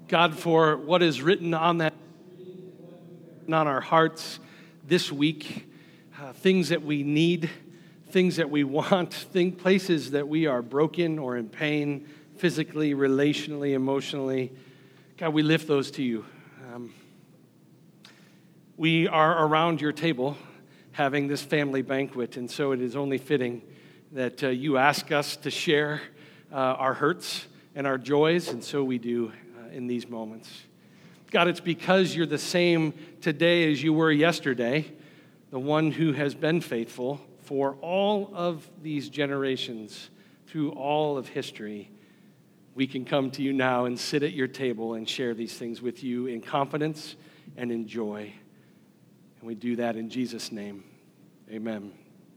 God, for what is written on that, on our hearts this week, things that we need, things that we want, places that we are broken or in pain, physically, relationally, emotionally. God, we lift those to you. We are around your table having this family banquet, and so it is only fitting that you ask us to share our hurts and our joys, and so we do in these moments. God, it's because you're the same today as you were yesterday, the one who has been faithful for all of these generations, through all of history. We can come to you now and sit at your table and share these things with you in confidence and in joy. And we do that in Jesus' name. Amen.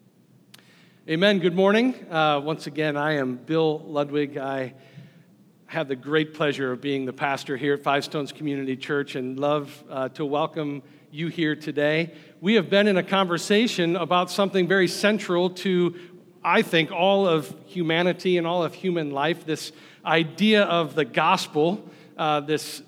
Amen. Good morning. Once again, I am Bill Ludwig. I have the great pleasure of being the pastor here at Five Stones Community Church and love to welcome you here today. We have been in a conversation about something very central to, I think, all of humanity and all of human life, this idea of the gospel, this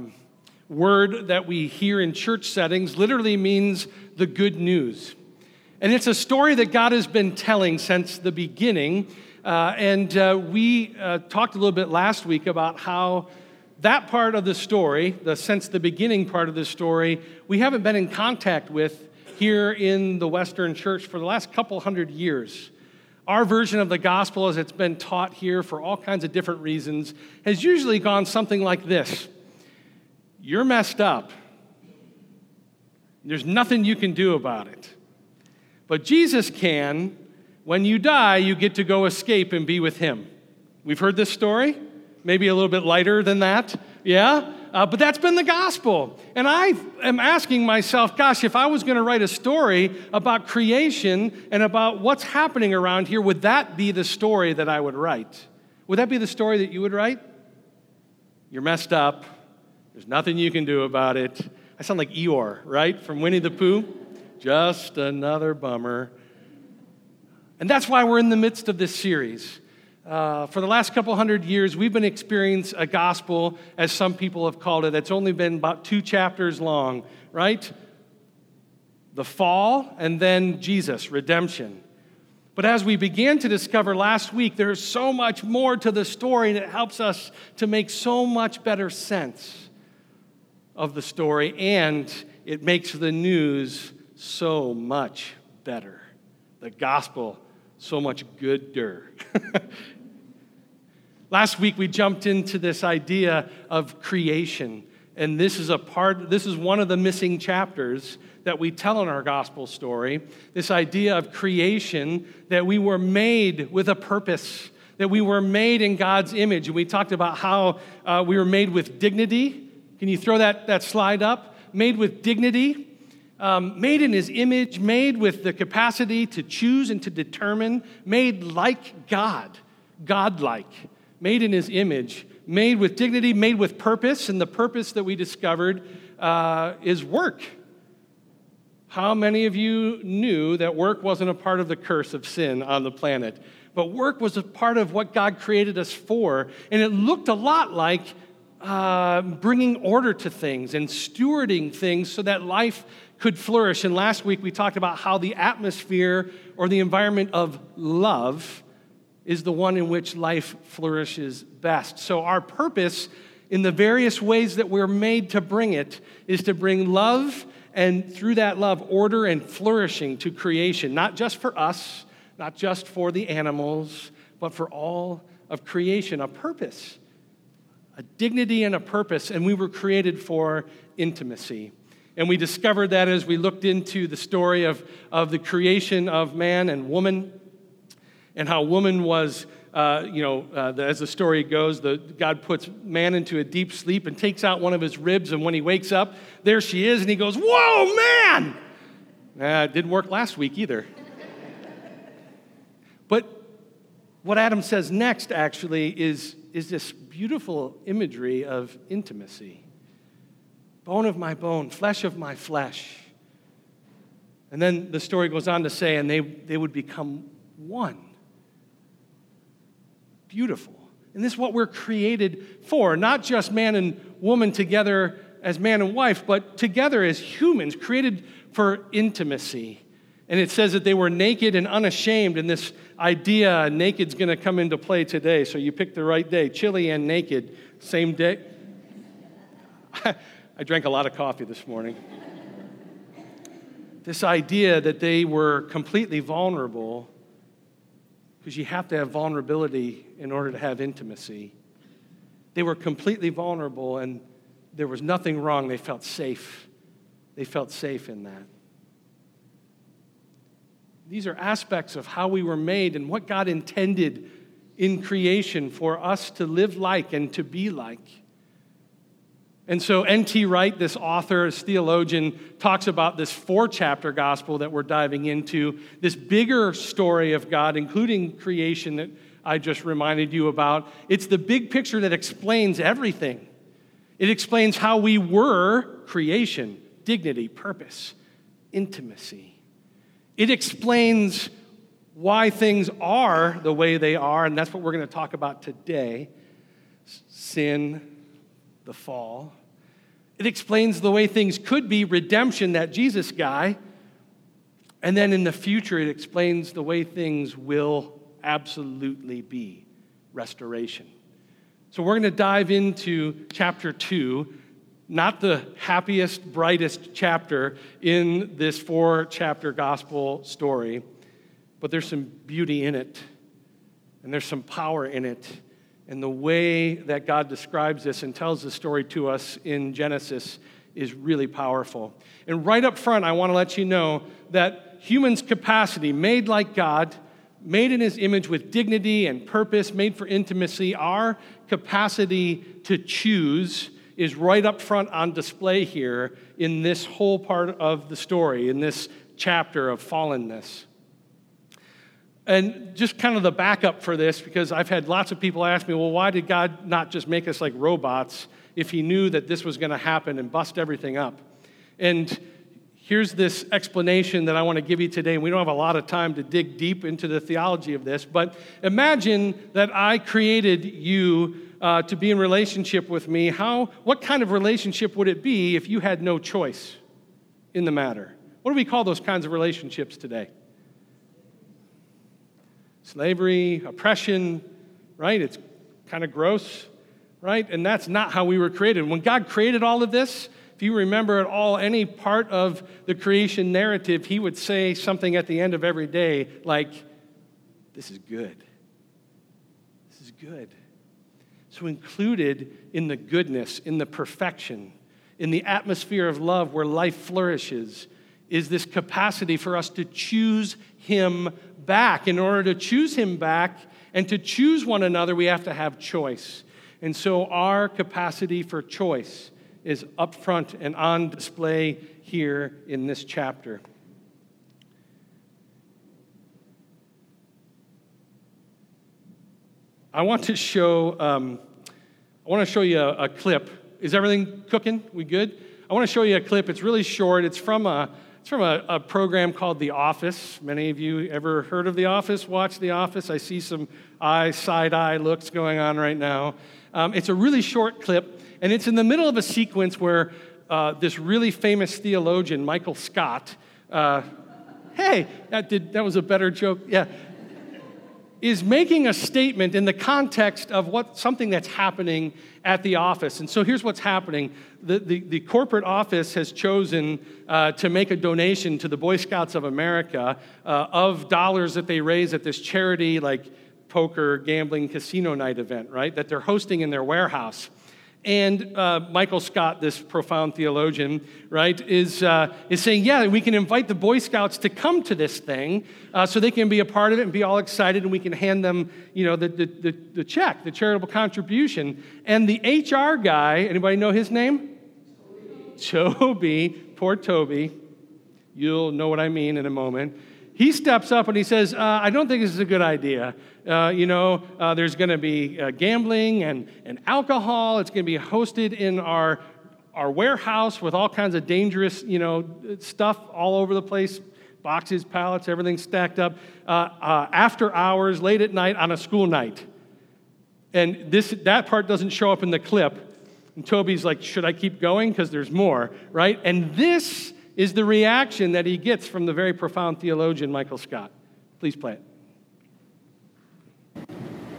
word that we hear in church settings literally means the good news. And it's a story that God has been telling since the beginning. We talked a little bit last week about how that part of the story, since the beginning part of the story, we haven't been in contact with here in the Western church for the last couple hundred years. Our version of the gospel, as it's been taught here for all kinds of different reasons, has usually gone something like this. You're messed up. There's nothing you can do about it. But Jesus can. When you die, you get to go escape and be with him. We've heard this story, maybe a little bit lighter than that, yeah? But that's been the gospel. And I am asking myself, gosh, if I was going to write a story about creation and about what's happening around here, would that be the story that I would write? Would that be the story that you would write? You're messed up. There's nothing you can do about it. I sound like Eeyore, right, from Winnie the Pooh? Just another bummer. And that's why we're in the midst of this series. For the last couple hundred years, we've been experiencing a gospel, as some people have called it, that's only been about 2 chapters long, right? The fall, and then Jesus, redemption. But as we began to discover last week, there's so much more to the story, and it helps us to make so much better sense of the story, and it makes the news so much better. The gospel so much gooder. Last week we jumped into this idea of creation, and this is one of the missing chapters that we tell in our gospel story. This idea of creation, that we were made with a purpose, that we were made in God's image. And we talked about how we were made with dignity. Can you throw that slide up? Made with dignity. Made in his image, made with the capacity to choose and to determine, made like God, godlike, made in his image, made with dignity, made with purpose, and the purpose that we discovered is work. How many of you knew that work wasn't a part of the curse of sin on the planet? But work was a part of what God created us for, and it looked a lot like bringing order to things and stewarding things so that life could flourish. And last week we talked about how the atmosphere or the environment of love is the one in which life flourishes best. So our purpose in the various ways that we're made to bring it is to bring love, and through that love, order and flourishing to creation, not just for us, not just for the animals, but for all of creation. A purpose, a dignity and a purpose, and we were created for intimacy. And we discovered that as we looked into the story of the creation of man and woman, and how woman was, as the story goes, God puts man into a deep sleep and takes out one of his ribs, and when he wakes up, there she is, and he goes, "Whoa, man!" It didn't work last week either. But what Adam says next, actually, is this beautiful imagery of intimacy. Bone of my bone, flesh of my flesh. And then the story goes on to say, and they would become one. Beautiful. And this is what we're created for, not just man and woman together as man and wife, but together as humans, created for intimacy. And it says that they were naked and unashamed, and this idea, naked's going to come into play today, so you picked the right day. Chilly and naked, same day. I drank a lot of coffee this morning. This idea that they were completely vulnerable, because you have to have vulnerability in order to have intimacy. They were completely vulnerable, and there was nothing wrong. They felt safe. They felt safe in that. These are aspects of how we were made and what God intended in creation for us to live like and to be like. And so N.T. Wright, this author, this theologian, talks about this 4-chapter gospel that we're diving into, this bigger story of God, including creation that I just reminded you about. It's the big picture that explains everything. It explains how we were creation, dignity, purpose, intimacy. It explains why things are the way they are, and that's what we're going to talk about today. Sin, the fall. It explains the way things could be, redemption, that Jesus guy. And then in the future, it explains the way things will absolutely be, restoration. So we're going to dive into chapter 2, not the happiest, brightest chapter in this 4-chapter gospel story, but there's some beauty in it, and there's some power in it. And the way that God describes this and tells the story to us in Genesis is really powerful. And right up front, I want to let you know that humans' capacity, made like God, made in his image with dignity and purpose, made for intimacy, our capacity to choose is right up front on display here in this whole part of the story, in this chapter of fallenness. And just kind of the backup for this, because I've had lots of people ask me, well, why did God not just make us like robots if he knew that this was going to happen and bust everything up? And here's this explanation that I want to give you today. And we don't have a lot of time to dig deep into the theology of this, but imagine that I created you to be in relationship with me. What kind of relationship would it be if you had no choice in the matter? What do we call those kinds of relationships today? Slavery, oppression, right? It's kind of gross, right? And that's not how we were created. When God created all of this, if you remember at all any part of the creation narrative, he would say something at the end of every day like, this is good. This is good. So included in the goodness, in the perfection, in the atmosphere of love where life flourishes, is this capacity for us to choose him back. In order to choose him back and to choose one another, we have to have choice. And so our capacity for choice is up front and on display here in this chapter. I want to show you a clip. Is everything cooking? We good? I want to show you a clip. It's really short. It's from a program called The Office. Many of you ever heard of The Office? Watch The Office? I see some side-eye looks going on right now. It's a really short clip, and it's in the middle of a sequence where this really famous theologian, Michael Scott, hey, that was a better joke. Yeah. Is making a statement in the context of something that's happening at the office. And so here's what's happening. The corporate office has chosen to make a donation to the Boy Scouts of America of dollars that they raise at this charity like poker, gambling, casino night event, right, that they're hosting in their warehouse. And Michael Scott, this profound theologian, right, is saying, yeah, we can invite the Boy Scouts to come to this thing so they can be a part of it and be all excited, and we can hand them, the check, the charitable contribution. And the HR guy, anybody know his name? Toby, poor Toby. You'll know what I mean in a moment. He steps up and he says, I don't think this is a good idea. There's going to be gambling and alcohol. It's going to be hosted in our warehouse with all kinds of dangerous, stuff all over the place, boxes, pallets, everything stacked up, after hours, late at night on a school night. And that part doesn't show up in the clip. And Toby's like, should I keep going? Because there's more, right? And this is the reaction that he gets from the very profound theologian, Michael Scott. Please play it.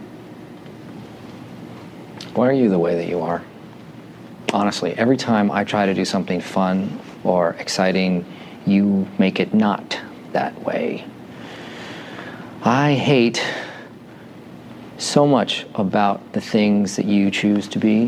Why are you the way that you are? Honestly, every time I try to do something fun or exciting, you make it not that way. I hate so much about the things that you choose to be.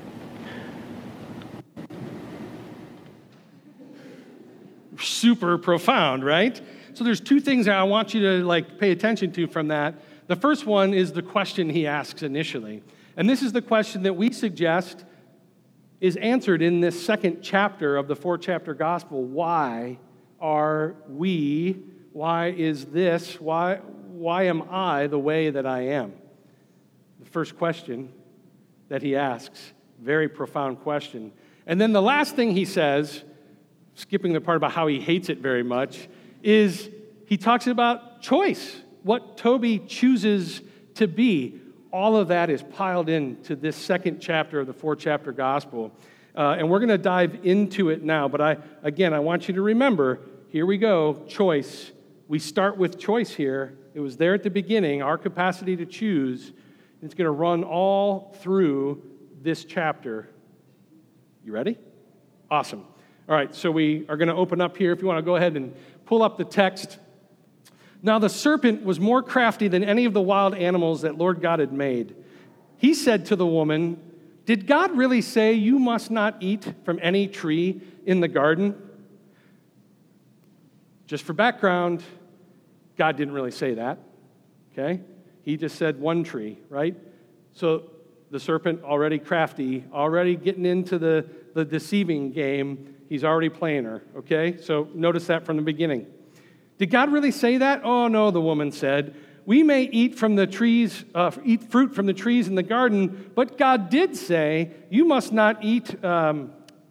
Super profound, right? So there's two things that I want you to pay attention to from that. The first one is the question he asks initially. And this is the question that we suggest is answered in this second chapter of the 4-chapter gospel. Why are we, why is this, why am I the way that I am? The first question that he asks, very profound question. And then the last thing he says, skipping the part about how he hates it very much, is he talks about choice, what Toby chooses to be. All of that is piled into this second chapter of the 4-chapter gospel. And we're going to dive into it now. But I want you to remember, here we go, choice. We start with choice here. It was there at the beginning, our capacity to choose. It's going to run all through this chapter. You ready? Awesome. All right, so we are going to open up here. If you want to go ahead and pull up the text. Now the serpent was more crafty than any of the wild animals that Lord God had made. He said to the woman, "Did God really say you must not eat from any tree in the garden?" Just for background, God didn't really say that, okay? He just said one tree, right? So the serpent, already crafty, already getting into the deceiving game, he's already playing her, okay? So notice that from the beginning. Did God really say that? Oh, no, the woman said. We may eat from the trees, eat fruit from the trees in the garden, but God did say, you must not eat from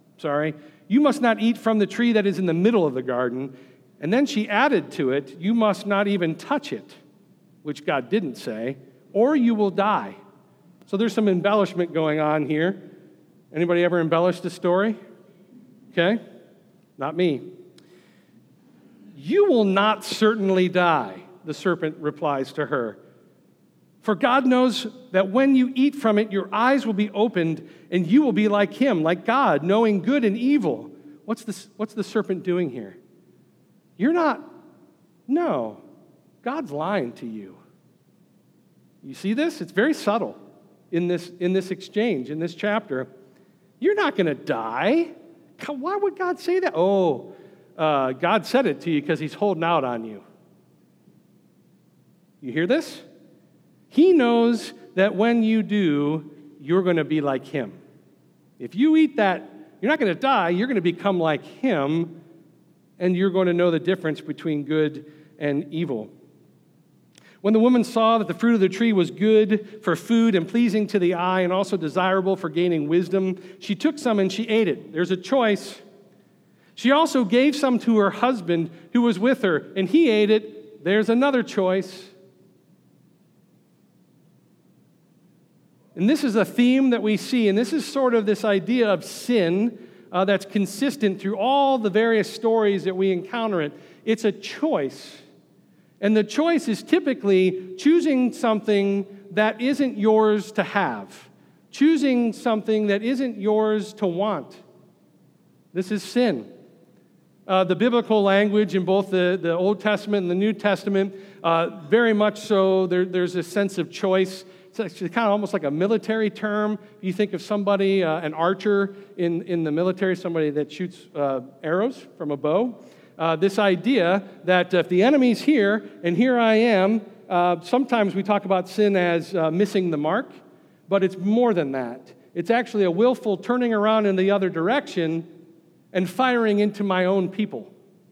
the tree that is in the middle of the garden. And then she added to it, you must not even touch it, which God didn't say, or you will die. So there's some embellishment going on here. Anybody ever embellished a story? Okay, not me. You will not certainly die, the serpent replies to her. For God knows that when you eat from it, your eyes will be opened, and you will be like him, like God, knowing good and evil. What's the serpent doing here? You're not. No, God's lying to you. You see this? It's very subtle in this exchange, in this chapter. You're not going to die. Why would God say that? Oh, God said it to you because he's holding out on you. You hear this? He knows that when you do, you're going to be like him. If you eat that, you're not going to die. You're going to become like him, and you're going to know the difference between good and evil. When the woman saw that the fruit of the tree was good for food and pleasing to the eye and also desirable for gaining wisdom, she took some and she ate it. There's a choice. She also gave some to her husband who was with her, and he ate it. There's another choice. And this is a theme that we see, and this is sort of this idea of sin that's consistent through all the various stories that we encounter it. It's a choice. And the choice is typically choosing something that isn't yours to have, choosing something that isn't yours to want. This is sin. The biblical language in both the Old Testament and the New Testament, very much so, there's a sense of choice. It's actually kind of almost like a military term. You think of somebody, an archer in the military, somebody that shoots arrows from a bow. This idea that if the enemy's here, and here I am, sometimes we talk about sin as missing the mark, but it's more than that. It's actually a willful turning around in the other direction and firing into my own people.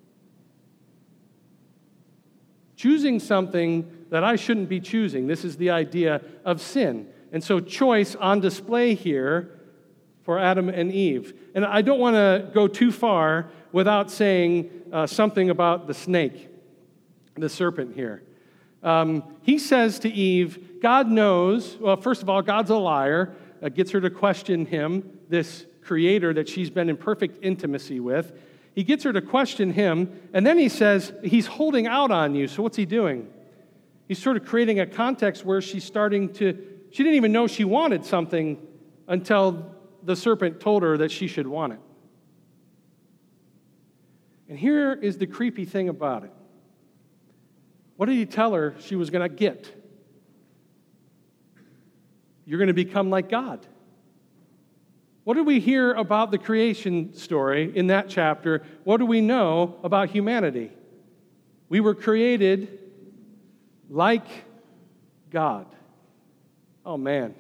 Choosing something that I shouldn't be choosing. This is the idea of sin. And so choice on display here for Adam and Eve. And I don't want to go too far without saying something about the snake, the serpent here. He says to Eve, God knows, well, first of all, God's a liar, gets her to question him, this creator that she's been in perfect intimacy with. He gets her to question him, and then he says, he's holding out on you. So what's he doing? He's sort of creating a context where she didn't even know she wanted something until the serpent told her that she should want it. And here is the creepy thing about it. What did he tell her she was going to get? You're going to become like God. What do we hear about the creation story in that chapter? What do we know about humanity? We were created like God. Oh, man.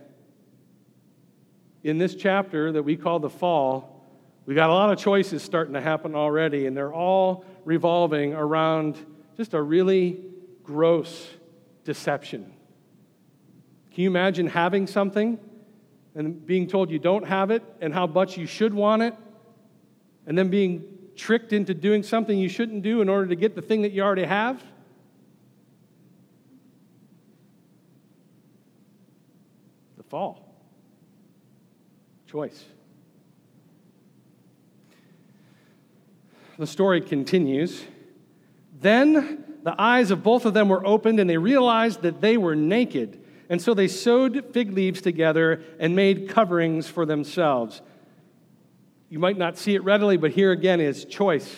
In this chapter that we call the fall, we got a lot of choices starting to happen already, and they're all revolving around just a really gross deception. Can you imagine having something and being told you don't have it and how much you should want it, and then being tricked into doing something you shouldn't do in order to get the thing that you already have? The fall. Choice. The story continues. Then the eyes of both of them were opened, and they realized that they were naked. And so they sewed fig leaves together and made coverings for themselves. You might not see it readily, but here again is choice.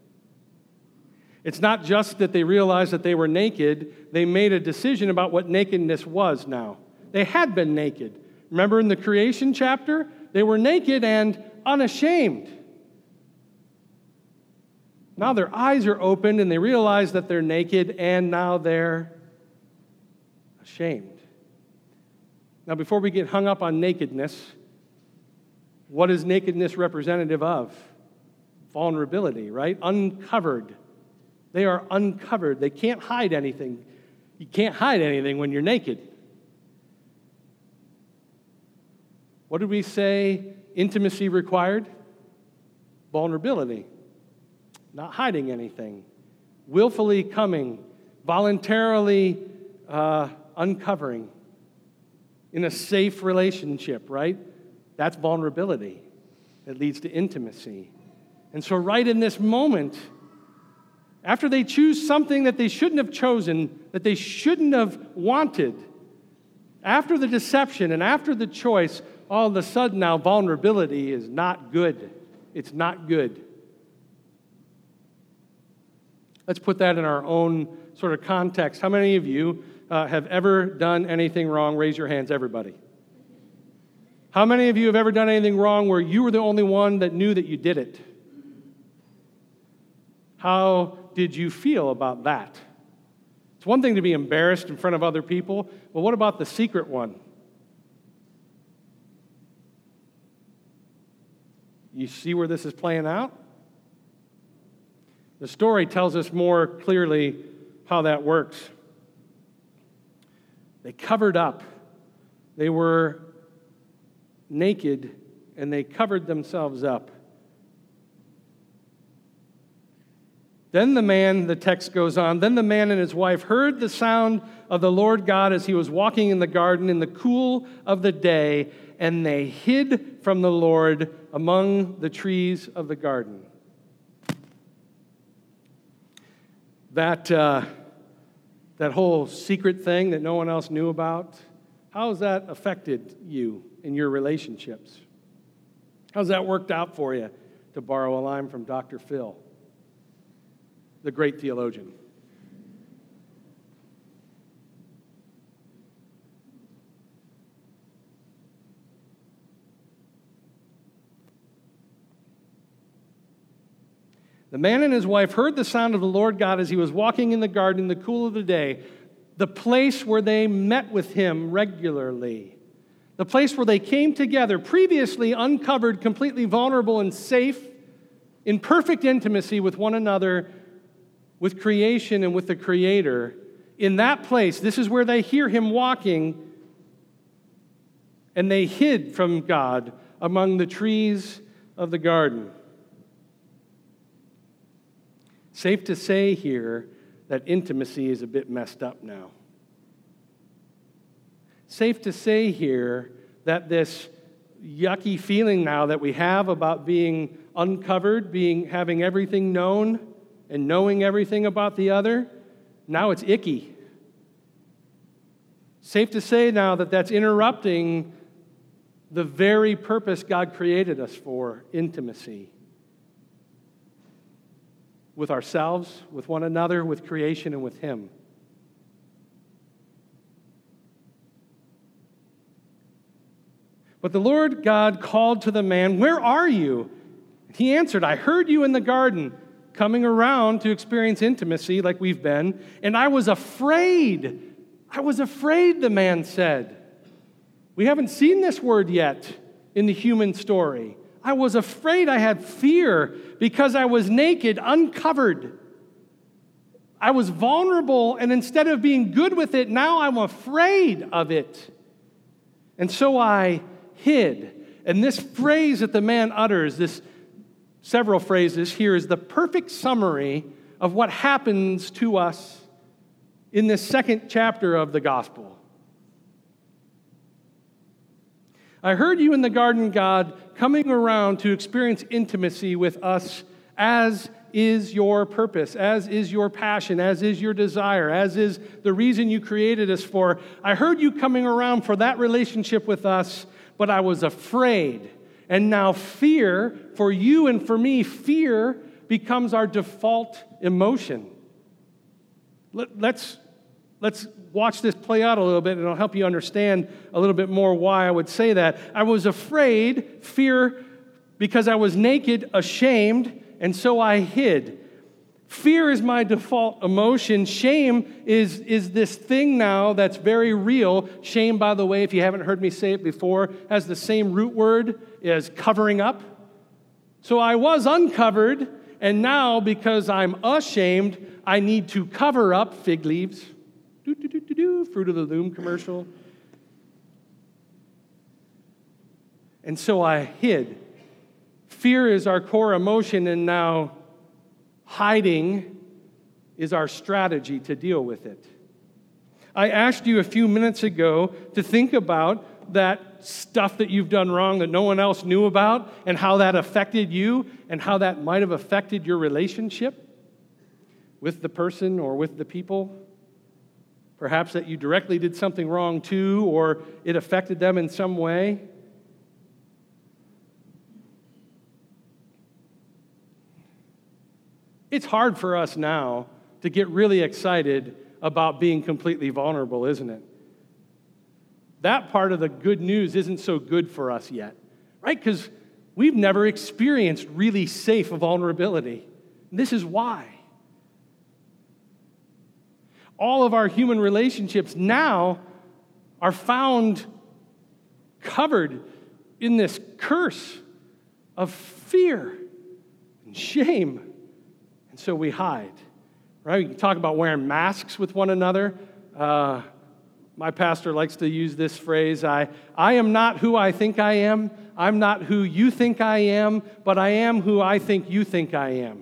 It's not just that they realized that they were naked, they made a decision about what nakedness was now. They had been naked. Remember in the creation chapter? They were naked and unashamed. Now their eyes are opened and they realize that they're naked, and now they're ashamed. Now, before we get hung up on nakedness, what is nakedness representative of? Vulnerability, right? Uncovered. They are uncovered. They can't hide anything. You can't hide anything when you're naked. What did we say intimacy required? Vulnerability. Not hiding anything. Willfully coming. Voluntarily uncovering. In a safe relationship, right? That's vulnerability. It leads to intimacy. And so right in this moment, after they choose something that they shouldn't have chosen, that they shouldn't have wanted, after the deception and after the choice, all of a sudden now vulnerability is not good. It's not good. Let's put that in our own sort of context. How many of you have ever done anything wrong? Raise your hands, everybody. How many of you have ever done anything wrong where you were the only one that knew that you did it? How did you feel about that? It's one thing to be embarrassed in front of other people, but what about the secret one? You see where this is playing out? The story tells us more clearly how that works. They covered up. They were naked, and they covered themselves up. Then the text goes on, then the man and his wife heard the sound of the Lord God as he was walking in the garden in the cool of the day, and they hid from the Lord among the trees of the garden. That whole secret thing that no one else knew about, how has that affected you in your relationships? How's that worked out for you, to borrow a line from Dr. Phil, the great theologian? The man and his wife heard the sound of the Lord God as he was walking in the garden in the cool of the day, the place where they met with him regularly, the place where they came together, previously uncovered, completely vulnerable and safe, in perfect intimacy with one another, with creation and with the Creator. In that place, this is where they hear him walking, and they hid from God among the trees of the garden. Safe to say here that intimacy is a bit messed up now. Safe to say here that this yucky feeling now that we have about being uncovered, having everything known and knowing everything about the other, now it's icky. Safe to say now that that's interrupting the very purpose God created us for, intimacy. With ourselves, with one another, with creation, and with Him. But the Lord God called to the man, "Where are you?" He answered, "I heard you in the garden, coming around to experience intimacy like we've been, and I was afraid." I was afraid, the man said. We haven't seen this word yet in the human story. I was afraid, I had fear because I was naked, uncovered. I was vulnerable, and instead of being good with it, now I'm afraid of it. And so I hid. And this phrase that the man utters, several phrases here, is the perfect summary of what happens to us in this second chapter of the gospel. I heard you in the garden, God, coming around to experience intimacy with us, as is your purpose, as is your passion, as is your desire, as is the reason you created us for. I heard you coming around for that relationship with us, but I was afraid. And now fear, for you and for me, fear becomes our default emotion. Let's watch this play out a little bit, and it'll help you understand a little bit more why I would say that. I was afraid, fear, because I was naked, ashamed, and so I hid. Fear is my default emotion. Shame is this thing now that's very real. Shame, by the way, if you haven't heard me say it before, has the same root word as covering up. So I was uncovered, and now because I'm ashamed, I need to cover up. Fig leaves. Fruit of the Loom commercial. And so I hid. Fear is our core emotion, and now hiding is our strategy to deal with it. I asked you a few minutes ago to think about that stuff that you've done wrong that no one else knew about, and how that affected you, and how that might have affected your relationship with the person or with the people. Perhaps that you directly did something wrong too, or it affected them in some way. It's hard for us now to get really excited about being completely vulnerable, isn't it? That part of the good news isn't so good for us yet, right? Because we've never experienced really safe vulnerability. And this is why. All of our human relationships now are found covered in this curse of fear and shame. And so we hide, right? We can talk about wearing masks with one another. My pastor likes to use this phrase, I am not who I think I am. I'm not who you think I am, but I am who I think you think I am.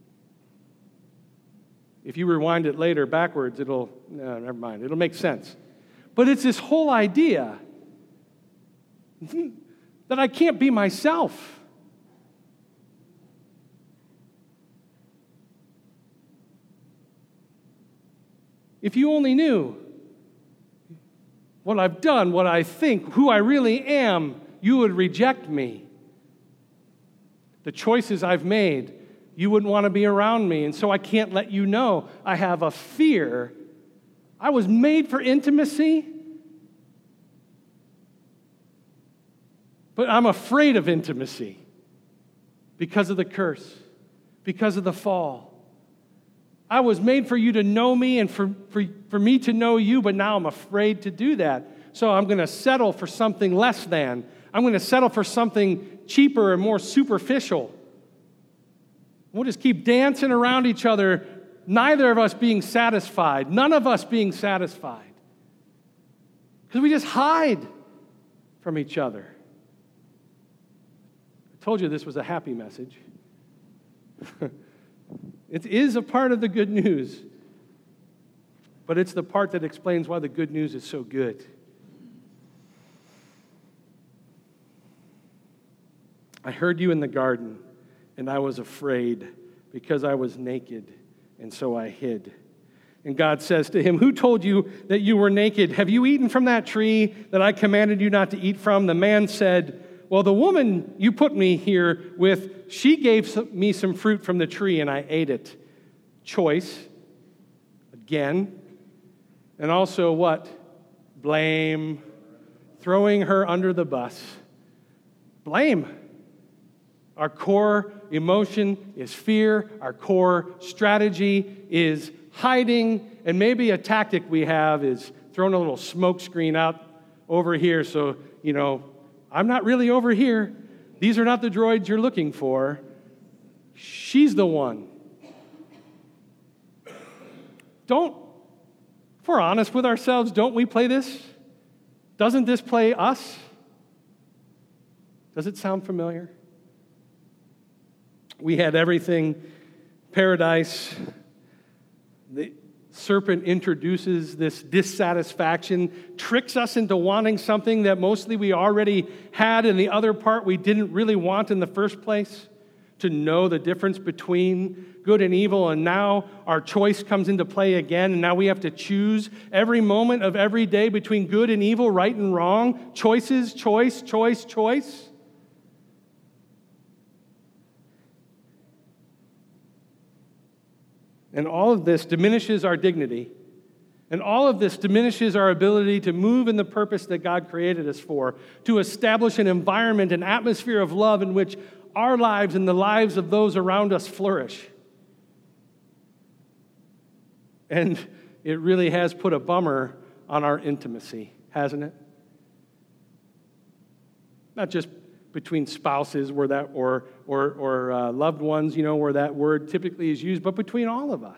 If you rewind it later backwards, never mind, it'll make sense. But it's this whole idea that I can't be myself. If you only knew what I've done, what I think, who I really am, you would reject me. The choices I've made, you wouldn't want to be around me, and so I can't let you know. I have a fear. I was made for intimacy, but I'm afraid of intimacy because of the curse, because of the fall. I was made for you to know me and for me to know you, but now I'm afraid to do that. So I'm going to settle for something less than. I'm going to settle for something cheaper and more superficial. We'll just keep dancing around each other, neither of us being satisfied, none of us being satisfied. Because we just hide from each other. I told you this was a happy message. It is a part of the good news. but it's the part that explains why the good news is so good. I heard you in the garden, and I was afraid because I was naked, and so I hid. And God says to him, who told you that you were naked? Have you eaten from that tree that I commanded you not to eat from? The man said, well, the woman you put me here with, she gave me some fruit from the tree, and I ate it. Choice, again. And also what? Blame. Throwing her under the bus. Blame. Our core emotion is fear. Our core strategy is hiding. And maybe a tactic we have is throwing a little smoke screen out over here so, I'm not really over here. These are not the droids you're looking for. She's the one. If we're honest with ourselves, don't we play this? Doesn't this play us? Does it sound familiar? We had everything, paradise. The serpent introduces this dissatisfaction, tricks us into wanting something that mostly we already had, and the other part we didn't really want in the first place, to know the difference between good and evil. And now our choice comes into play again, and now we have to choose every moment of every day between good and evil, right and wrong. Choices, choice, choice, choice. And all of this diminishes our dignity. And all of this diminishes our ability to move in the purpose that God created us for, to establish an environment, an atmosphere of love in which our lives and the lives of those around us flourish. And it really has put a bummer on our intimacy, hasn't it? Not just between spouses where that, or loved ones, where that word typically is used, but between all of us.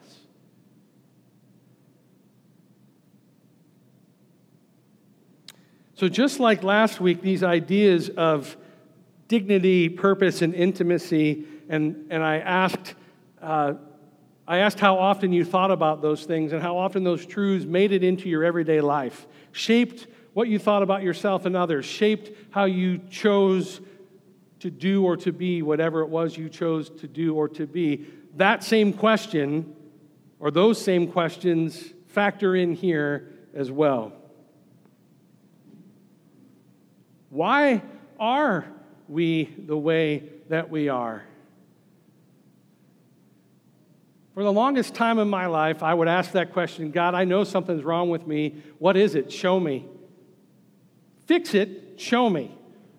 So just like last week, these ideas of dignity, purpose, and intimacy, and I asked how often you thought about those things and how often those truths made it into your everyday life, shaped what you thought about yourself and others, shaped how you chose to do or to be whatever it was you chose to do or to be. That same question, or those same questions, factor in here as well. Why are we the way that we are? For the longest time in my life, I would ask that question, God, I know something's wrong with me. What is it? Show me. Fix it. Show me.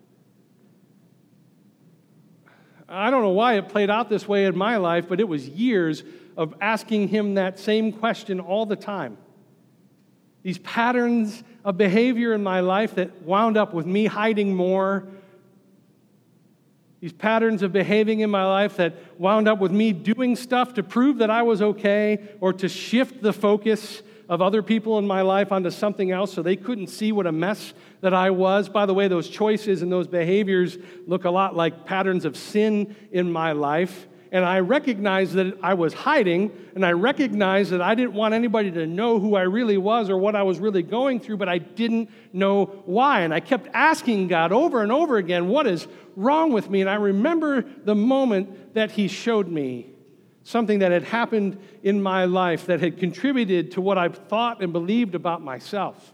I don't know why it played out this way in my life, but it was years of asking him that same question all the time. These patterns of behavior in my life that wound up with me hiding more. These patterns of behaving in my life that wound up with me doing stuff to prove that I was okay or to shift the focus of other people in my life onto something else so they couldn't see what a mess that I was. By the way, those choices and those behaviors look a lot like patterns of sin in my life. And I recognized that I was hiding, and I recognized that I didn't want anybody to know who I really was or what I was really going through, but I didn't know why. And I kept asking God over and over again, what is wrong with me? And I remember the moment that he showed me something that had happened in my life that had contributed to what I thought and believed about myself.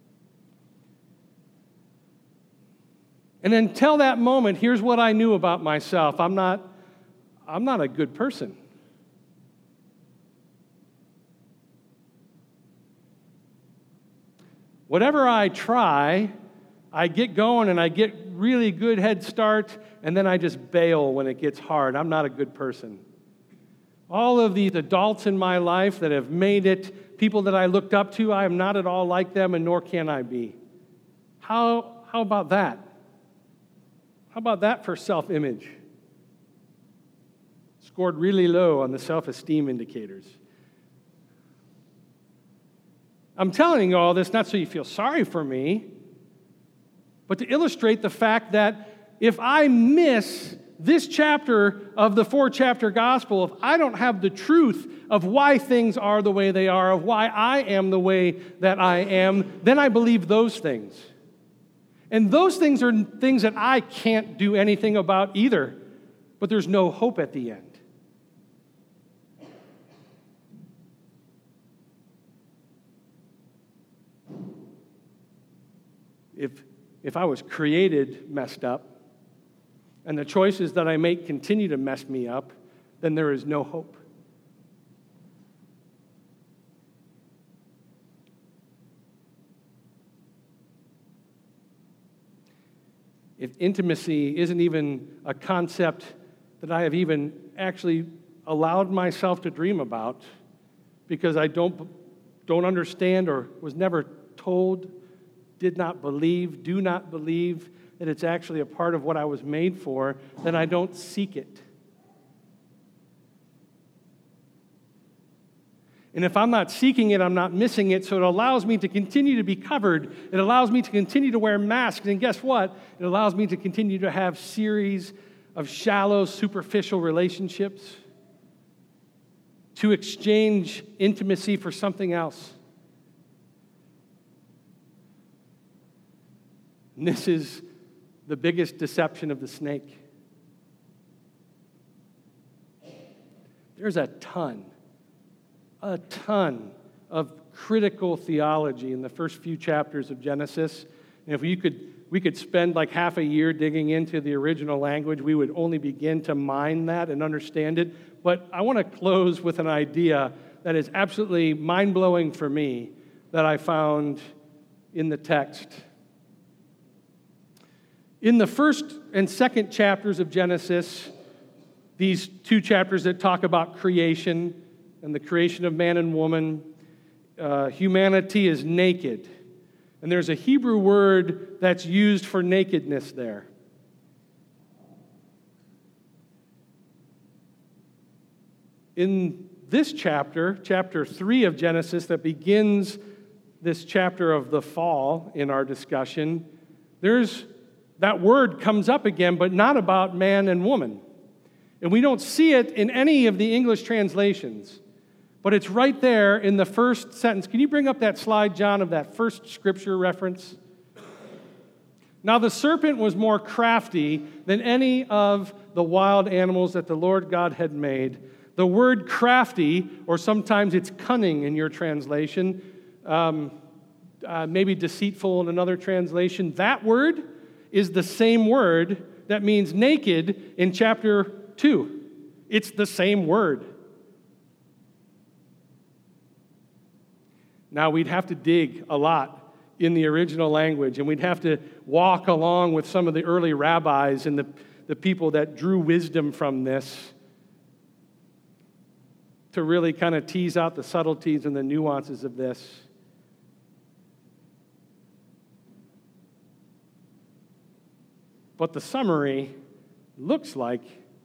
And until that moment, here's what I knew about myself. I'm not a good person. Whatever I try, I get going and I get really good head start, and then I just bail when it gets hard. I'm not a good person. All of these adults in my life that have made it, people that I looked up to, I am not at all like them, and nor can I be. How about that? How about that for self-image? Scored really low on the self-esteem indicators. I'm telling you all this not so you feel sorry for me, but to illustrate the fact that if I miss this chapter of the 4-chapter gospel, if I don't have the truth of why things are the way they are, of why I am the way that I am, then I believe those things. And those things are things that I can't do anything about either, but there's no hope at the end. If I was created messed up, and the choices that I make continue to mess me up, then there is no hope. If intimacy isn't even a concept that I have even actually allowed myself to dream about because I don't understand or was never told, did not believe, do not believe that it's actually a part of what I was made for, then I don't seek it. And if I'm not seeking it, I'm not missing it, so it allows me to continue to be covered. It allows me to continue to wear masks, and guess what? It allows me to continue to have series of shallow, superficial relationships, to exchange intimacy for something else. And this is the biggest deception of the snake. There's a ton of critical theology in the first few chapters of Genesis. And if we could spend like half a year digging into the original language, we would only begin to mine that and understand it. But I want to close with an idea that is absolutely mind-blowing for me that I found in the text. In the first and second chapters of Genesis, these 2 chapters that talk about creation and the creation of man and woman, humanity is naked. And there's a Hebrew word that's used for nakedness there. In this chapter, chapter 3 of Genesis, that begins this chapter of the fall in our discussion, that word comes up again, but not about man and woman. And we don't see it in any of the English translations. But it's right there in the first sentence. Can you bring up that slide, John, of that first scripture reference? Now the serpent was more crafty than any of the wild animals that the Lord God had made. The word crafty, or sometimes it's cunning in your translation, maybe deceitful in another translation, that word is the same word that means naked in chapter 2. It's the same word. Now, we'd have to dig a lot in the original language, and we'd have to walk along with some of the early rabbis and the people that drew wisdom from this to really kind of tease out the subtleties and the nuances of this. But the summary looks like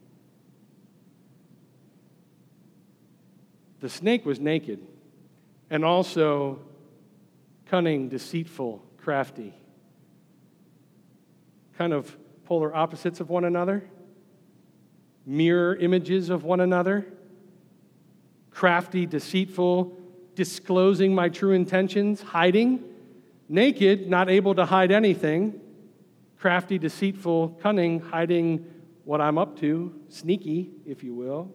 the snake was naked and also cunning, deceitful, crafty. Kind of polar opposites of one another, mirror images of one another. Crafty, deceitful, disclosing my true intentions, hiding. Naked, not able to hide anything. Crafty, deceitful, cunning, hiding what I'm up to, sneaky, if you will.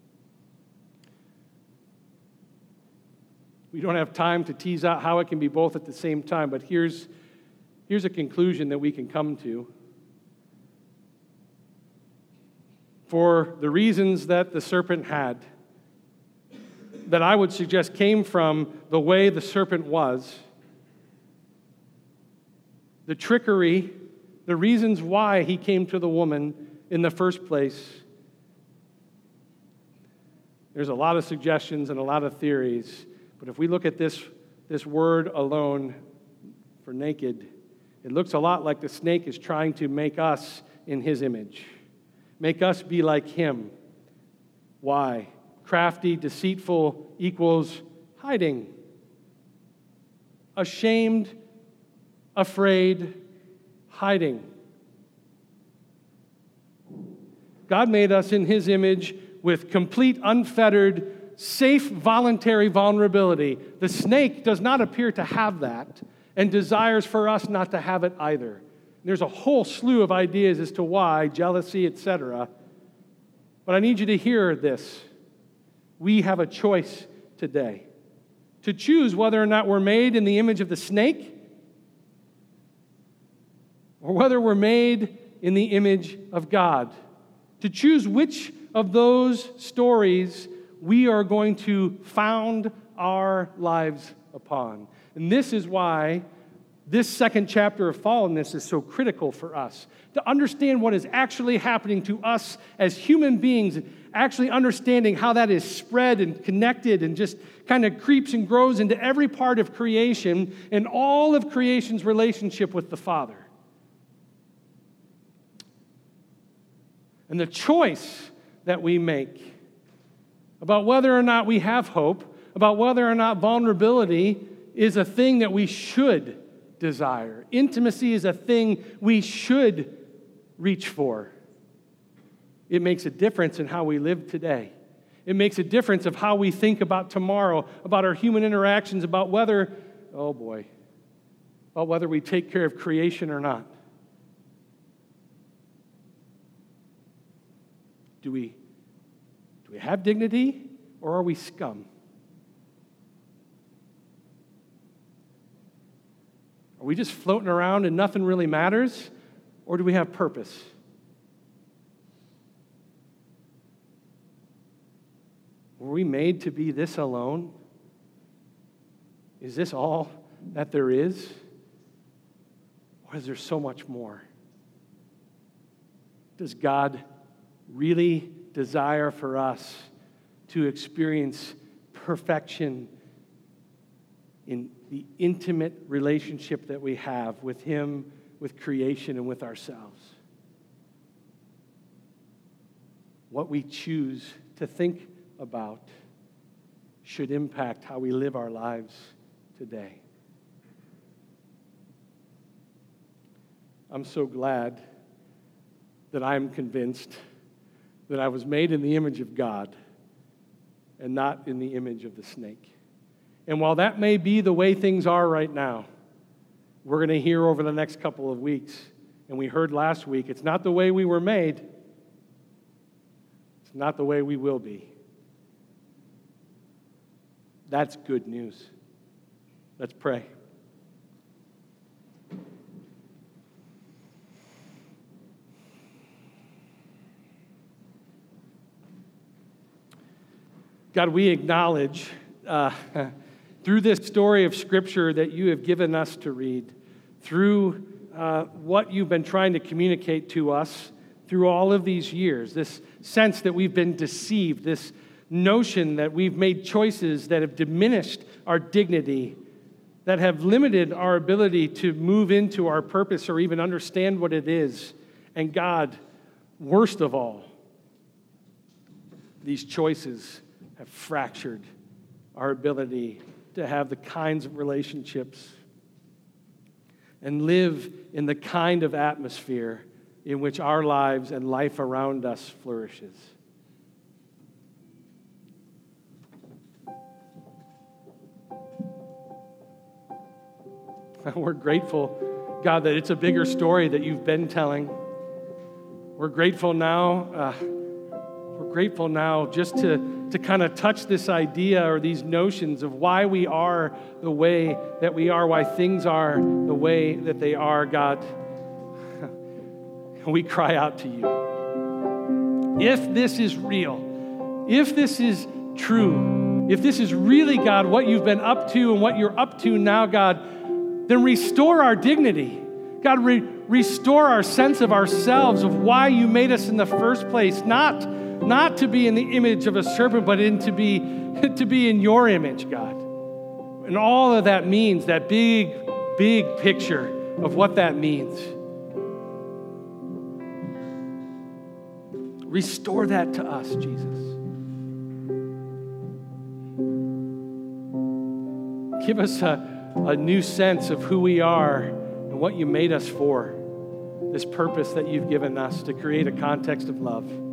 We don't have time to tease out how it can be both at the same time, but here's a conclusion that we can come to. For the reasons that the serpent had, that I would suggest came from the way the serpent was, the trickery, the reasons why he came to the woman in the first place. There's a lot of suggestions and a lot of theories, but if we look at this word alone for naked, it looks a lot like the snake is trying to make us in his image, make us be like him. Why? Crafty, deceitful equals hiding. Ashamed, afraid, hiding. God made us in his image with complete, unfettered, safe, voluntary vulnerability. The snake does not appear to have that and desires for us not to have it either. There's a whole slew of ideas as to why, jealousy, etc. But I need you to hear this. We have a choice today to choose whether or not we're made in the image of the snake or whether we're made in the image of God. To choose which of those stories we are going to found our lives upon. And this is why this second chapter of fallenness is so critical for us. To understand what is actually happening to us as human beings, actually understanding how that is spread and connected and just kind of creeps and grows into every part of creation and all of creation's relationship with the Father. And the choice that we make about whether or not we have hope, about whether or not vulnerability is a thing that we should desire. Intimacy is a thing we should reach for. It makes a difference in how we live today. It makes a difference of how we think about tomorrow, about our human interactions, about whether, about whether we take care of creation or not. Do we have dignity, or are we scum? Are we just floating around and nothing really matters, or do we have purpose? Were we made to be this alone? Is this all that there is? Or is there so much more? Does God really desire for us to experience perfection in the intimate relationship that we have with Him, with creation, and with ourselves? What we choose to think about should impact how we live our lives today. I'm so glad that I'm convinced that I was made in the image of God and not in the image of the snake. And while that may be the way things are right now, we're going to hear over the next couple of weeks, and we heard last week, it's not the way we were made. It's not the way we will be. That's good news. Let's pray. God, we acknowledge through this story of Scripture that you have given us to read, through what you've been trying to communicate to us through all of these years, this sense that we've been deceived, this notion that we've made choices that have diminished our dignity, that have limited our ability to move into our purpose or even understand what it is. And God, worst of all, these choices have fractured our ability to have the kinds of relationships and live in the kind of atmosphere in which our lives and life around us flourishes. We're grateful, God, that it's a bigger story that you've been telling. We're grateful now just to kind of touch this idea or these notions of why we are the way that we are, why things are the way that they are, God. We cry out to you. If this is real, if this is true, if this is really, God, what you've been up to and what you're up to now, God, then restore our dignity. God, restore our sense of ourselves, of why you made us in the first place, not to be in the image of a serpent, but to be in your image, God. And all of that means, that big, big picture of what that means. Restore that to us, Jesus. Give us a new sense of who we are and what you made us for, this purpose that you've given us to create a context of love.